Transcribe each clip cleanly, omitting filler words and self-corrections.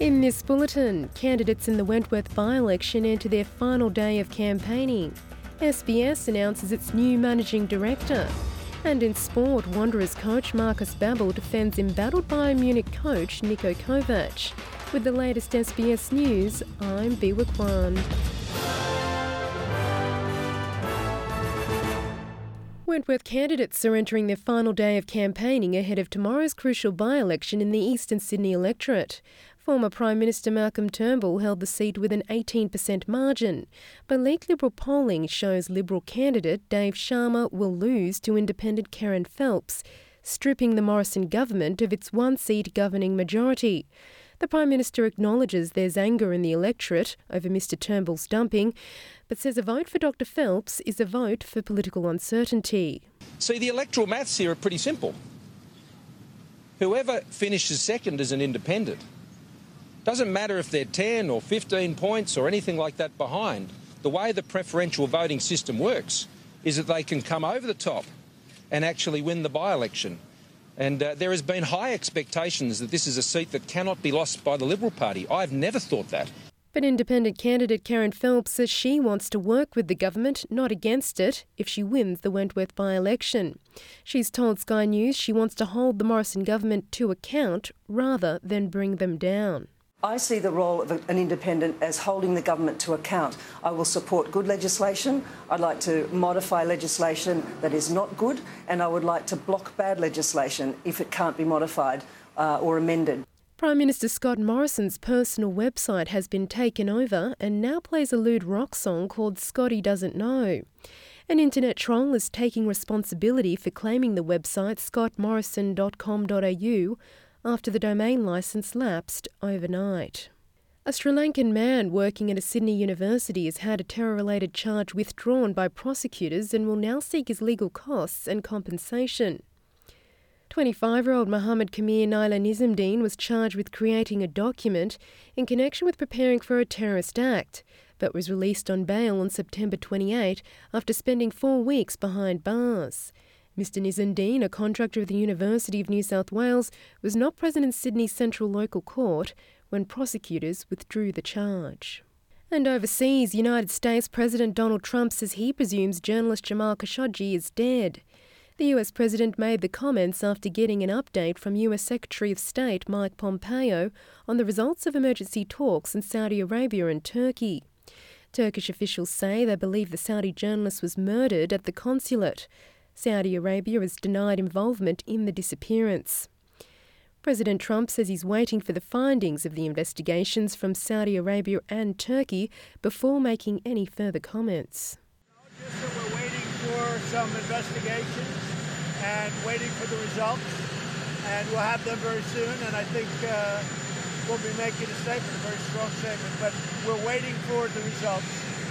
In this bulletin, candidates in the Wentworth by-election enter their final day of campaigning. SBS announces its new managing director. And in sport, Wanderers coach Marcus Babbel defends embattled Bayern Munich coach Niko Kovac. With the latest SBS news, I'm Biwa Kwan. Wentworth candidates are entering their final day of campaigning ahead of tomorrow's crucial by-election in the Eastern Sydney electorate. Former Prime Minister Malcolm Turnbull held the seat with an 18% margin, but leaked Liberal polling shows Liberal candidate Dave Sharma will lose to independent Kerryn Phelps, stripping the Morrison government of its one-seat governing majority. The Prime Minister acknowledges there's anger in the electorate over Mr Turnbull's dumping, but says a vote for Dr Phelps is a vote for political uncertainty. See, the electoral maths here are pretty simple. Whoever finishes second is an independent. Doesn't matter if they're 10 or 15 points or anything like that behind. The way the preferential voting system works is that they can come over the top and actually win the by-election. And there has been high expectations that this is a seat that cannot be lost by the Liberal Party. I've never thought that. But independent candidate Kerryn Phelps says she wants to work with the government, not against it, if she wins the Wentworth by-election. She's told Sky News she wants to hold the Morrison government to account rather than bring them down. I see the role of an independent as holding the government to account. I will support good legislation. I'd like to modify legislation that is not good, and I would like to block bad legislation if it can't be modified or amended. Prime Minister Scott Morrison's personal website has been taken over and now plays a lewd rock song called Scotty Doesn't Know. An internet troll is taking responsibility for claiming the website scottmorrison.com.au after the domain licence lapsed overnight. A Sri Lankan man working at a Sydney university has had a terror-related charge withdrawn by prosecutors and will now seek his legal costs and compensation. 25-year-old Mohammed Kamir Naila Nizamdeen was charged with creating a document in connection with preparing for a terrorist act, but was released on bail on September 28 after spending 4 weeks behind bars. Mr Nizamdeen, a contractor of the University of New South Wales, was not present in Sydney's Central Local Court when prosecutors withdrew the charge. And overseas, United States President Donald Trump says he presumes journalist Jamal Khashoggi is dead. The US President made the comments after getting an update from US Secretary of State Mike Pompeo on the results of emergency talks in Saudi Arabia and Turkey. Turkish officials say they believe the Saudi journalist was murdered at the consulate. Saudi Arabia has denied involvement in the disappearance. President Trump says he's waiting for the findings of the investigations from Saudi Arabia and Turkey before making any further comments. Just that we're waiting for some investigations and waiting for the results, and we'll have them very soon, and I think we'll be making a statement, a very strong statement, but we're waiting for the results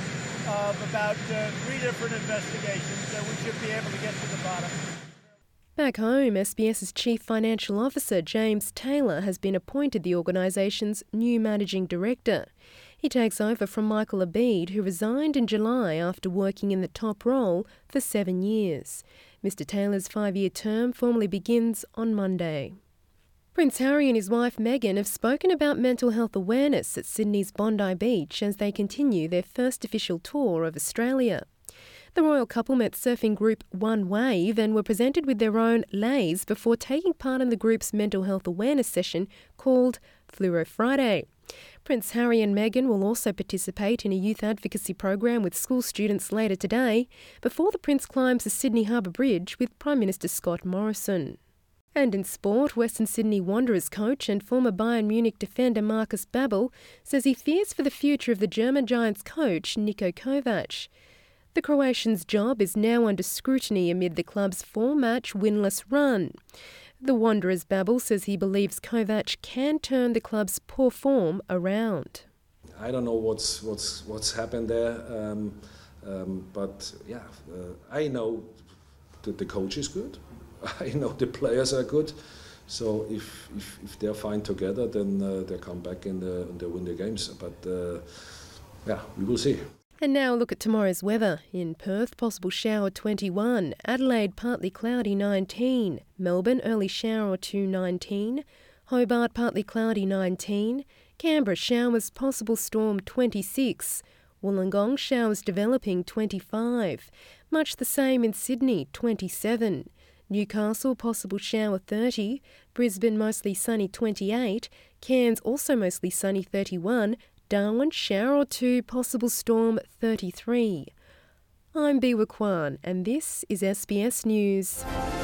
of about 3 different investigations, and we should be able to get to the bottom. Back home, SBS's Chief Financial Officer James Taylor has been appointed the organisation's new managing director. He takes over from Michael Abid, who resigned in July after working in the top role for 7 years. Mr Taylor's 5-year term formally begins on Monday. Prince Harry and his wife Meghan have spoken about mental health awareness at Sydney's Bondi Beach as they continue their first official tour of Australia. The royal couple met surfing group One Wave and were presented with their own leis before taking part in the group's mental health awareness session called Fluoro Friday. Prince Harry and Meghan will also participate in a youth advocacy program with school students later today before the Prince climbs the Sydney Harbour Bridge with Prime Minister Scott Morrison. And in sport, Western Sydney Wanderers coach and former Bayern Munich defender Marcus Babbel says he fears for the future of the German Giants coach Niko Kovac. The Croatian's job is now under scrutiny amid the club's 4-match winless run. The Wanderers' Babbel says he believes Kovac can turn the club's poor form around. I don't know what's happened there, but I know that the coach is good. I know the players are good, so if they're fine together, then they come back and they win the games. But we will see. And now a look at tomorrow's weather. In Perth, possible shower 21, Adelaide partly cloudy 19, Melbourne early shower or 2 19, Hobart partly cloudy 19, Canberra showers possible storm 26. Wollongong showers developing 25. Much the same in Sydney 27. Newcastle possible shower 30. Brisbane mostly sunny 28. Cairns also mostly sunny 31. Darwin shower or two possible storm 33. I'm Biwa Kwan and this is SBS News.